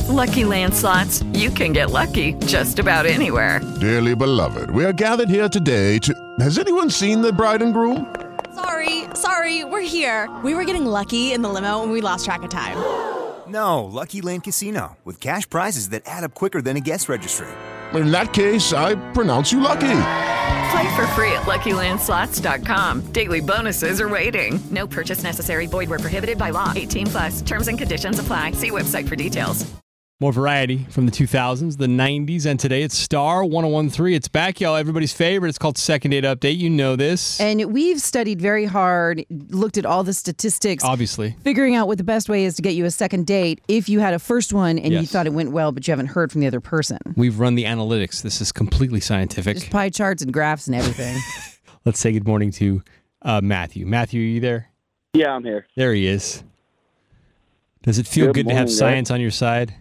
Lucky Land Slots, you can get lucky just about anywhere. Dearly beloved, we are gathered here today to... Has anyone seen the bride and groom? Sorry, we're here. We were getting lucky in the limo and we lost track of time. No, Lucky Land Casino, with cash prizes that add up quicker than a guest registry. In that case, I pronounce you lucky. Play for free at LuckyLandSlots.com. Daily bonuses are waiting. No purchase necessary. Void where prohibited by law. 18+. Terms and conditions apply. See website for details. More variety from the 2000s, the 90s, and today it's Star 1013. It's back, y'all. Everybody's favorite. It's called Second Date Update. You know this. And we've studied very hard, looked at all the statistics. Obviously. Figuring out what the best way is to get you a second date if you had a first one and you Yes. thought it went well, but you haven't heard from the other person. We've run the analytics. This is completely scientific. Just pie charts and graphs and everything. Let's say good morning to Matthew. Matthew, are you there? Yeah, I'm here. There he is. Does it feel good to have morning, science on your side?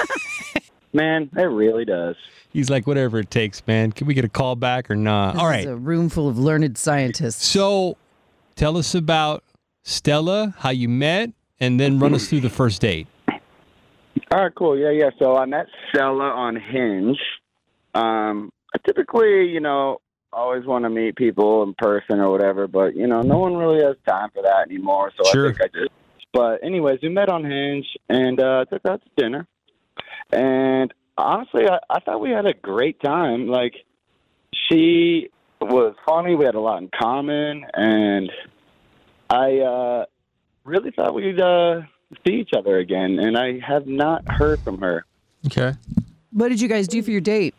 Man, it really does. He's like, whatever it takes, man. Can we get a call back or not? All This right. is a room full of learned scientists. So tell us about Stella, how you met, and then run us through the first date. All right, cool. Yeah. So I met Stella on Hinge. I typically, always want to meet people in person or whatever, but, no one really has time for that anymore. So Sure. I think I just. But anyways, we met on Hinge and took her out to dinner. And honestly, I thought we had a great time. Like, she was funny. We had a lot in common. And I really thought we'd see each other again. And I have not heard from her. Okay. What did you guys do for your date?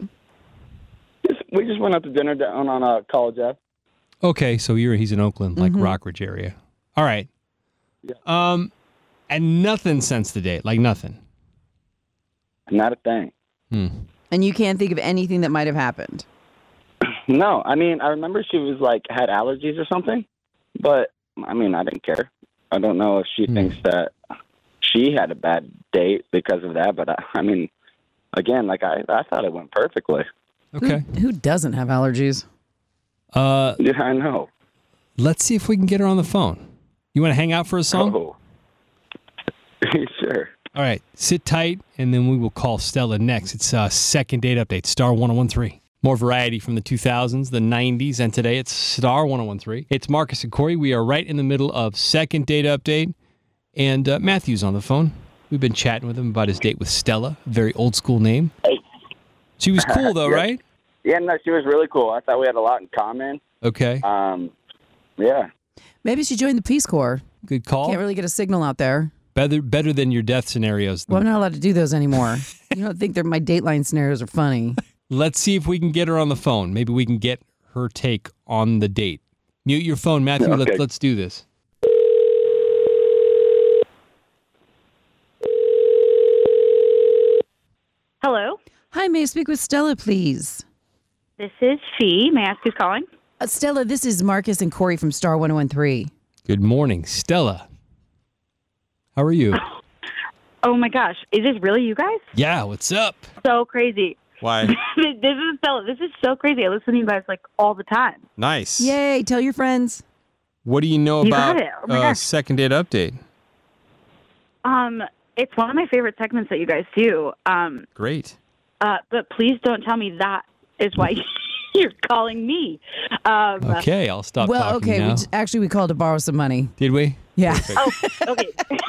We just went out to dinner down on College Ave. Okay, so he's in Oakland, like Rockridge area. All right. Yeah. And nothing since the date, like nothing. Not a thing. And you can't think of anything that might have happened. No, I mean, I remember she was had allergies or something, but I mean, I didn't care. I don't know if she thinks that she had a bad date because of that, but I mean, again, I thought it went perfectly. Okay. Who doesn't have allergies? Yeah, I know. Let's see if we can get her on the phone. You want to hang out for a song? Oh. Sure. All right, sit tight, and then we will call Stella next. It's Second Date Update, Star 1013. More variety from the 2000s, the 90s, and today it's Star 1013. It's Marcus and Corey. We are right in the middle of Second Date Update, and Matthew's on the phone. We've been chatting with him about his date with Stella, a very old school name. Hey. She was cool, though, Yeah. right? Yeah, no, she was really cool. I thought we had a lot in common. Okay, Yeah. Maybe she joined the Peace Corps. good call. Can't really get a signal out there. Better than your death scenarios. Well, I'm not allowed to do those anymore. You don't think my Dateline scenarios are funny. Let's see if we can get her on the phone. Maybe we can get her take on the date. Mute your phone, Matthew. Okay. Let's do this. Hello, Hi, may I speak with Stella, please? this is Fee. May I ask who's calling? Stella, this is Marcus and Corey from Star 1013. Good morning, Stella. How are you? Oh my gosh, is this really you guys? Yeah, what's up? So crazy. Why? This is Stella. This is so crazy. I listen to you guys all the time. Nice. Yay, tell your friends. What do you know You about got it. Oh my gosh. Second Date Update? It's one of my favorite segments that you guys do. Great. But please don't tell me that is why you're calling me. Okay, I'll stop Well, talking okay, now. we called to borrow some money. Did we? Yeah. Oh, okay.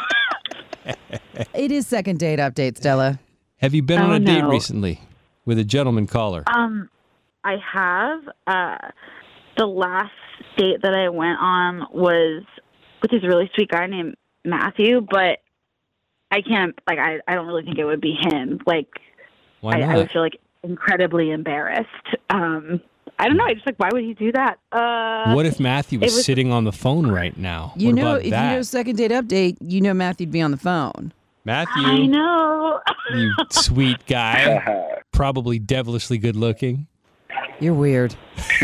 It is Second Date Update, Stella. Have you been on Oh, a date no. recently with a gentleman caller? I have. The last date that I went on was with this really sweet guy named Matthew, but I can't, I don't really think it would be him. Why not? I would feel incredibly embarrassed. I don't know. I just why would he do that? What if Matthew was, it was- sitting on the phone right now? You What know, about if that? you know Second Date Update, you know Matthew'd be on the phone. Matthew, I know. you sweet guy, probably devilishly good looking. You're weird.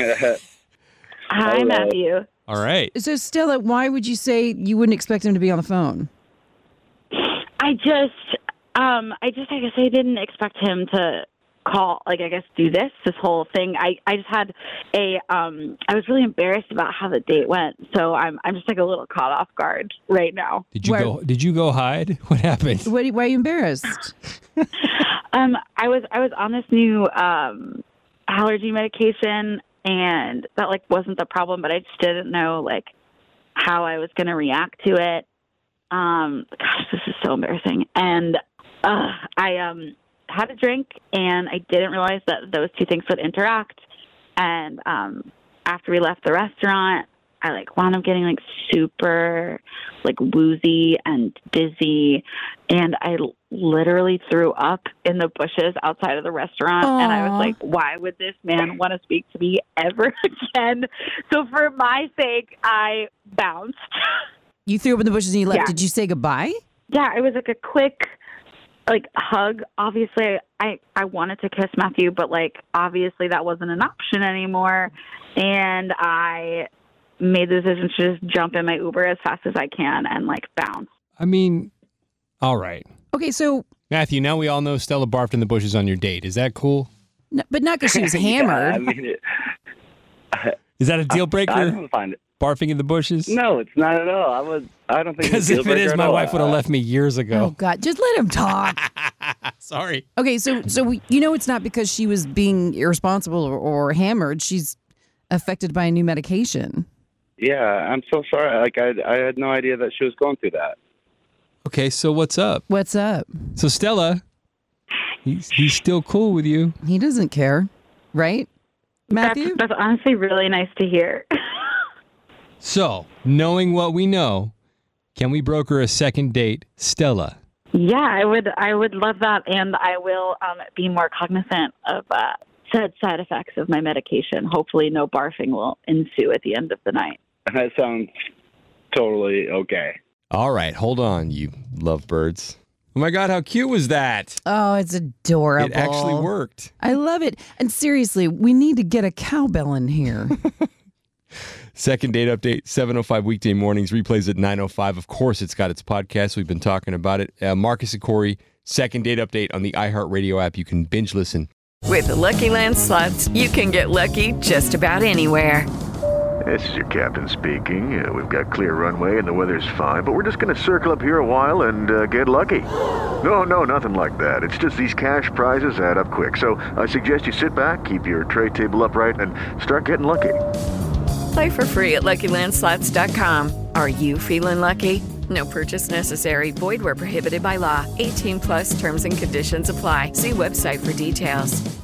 Hi, Matthew. All right. So, Stella, why would you say you wouldn't expect him to be on the phone? I guess I didn't expect him to call, do this whole thing. I just had I was really embarrassed about how the date went. So I'm just a little caught off guard right now. Did you go hide? What happened? Why are you embarrassed? I was on this new allergy medication, and that like wasn't the problem, but I just didn't know like how I was going to react to it. Gosh, this is so embarrassing. And I had a drink, and I didn't realize that those two things would interact. And after we left the restaurant, I like wound up getting like super like woozy and dizzy, and I literally threw up in the bushes outside of the restaurant. Aww. And I was like, why would this man want to speak to me ever again? So for my sake, I bounced. You threw up in the bushes and you left. Yeah. Did you say goodbye? Yeah, it was like a quick like hug. Obviously, I wanted to kiss Matthew, but like obviously that wasn't an option anymore. And I made the decision to just jump in my Uber as fast as I can and like bounce. I mean, all right. Okay, so Matthew, now we all know Stella barfed in the bushes on your date. Is that cool? but not because she was hammered. I mean, Is that a deal breaker? I don't find it. Barfing in the bushes? No, it's not at all. I don't think Because it's a if deal it is, breaker my at all. wife would have left me years Oh ago. God, just let him talk. Sorry. Okay, so it's not because she was being irresponsible or hammered. She's affected by a new medication. Yeah, I'm so sorry. Like I had no idea that she was going through that. Okay, so what's up? What's up? So Stella, he's still cool with you. He doesn't care, right, Matthew? That's honestly really nice to hear. So, knowing what we know, can we broker a second date, Stella? Yeah, I would love that, and I will be more cognizant of said side effects of my medication. Hopefully no barfing will ensue at the end of the night. That sounds totally okay. All right, hold on, you lovebirds. Oh my God, how cute was that? Oh, it's adorable. It actually worked. I love it. And seriously, we need to get a cowbell in here. Second date update, 7:05 weekday mornings, replays at 9:05. Of course, it's got its podcast. We've been talking about it. Marcus and Corey, second date update on the iHeartRadio app. You can binge listen. With the Lucky Land Slots, you can get lucky just about anywhere. This is your captain speaking. We've got clear runway and the weather's fine, but we're just going to circle up here a while and get lucky. No, nothing like that. It's just these cash prizes add up quick. So I suggest you sit back, keep your tray table upright, and start getting lucky. Play for free at LuckyLandSlots.com. Are you feeling lucky? No purchase necessary. Void where prohibited by law. 18+ terms and conditions apply. See website for details.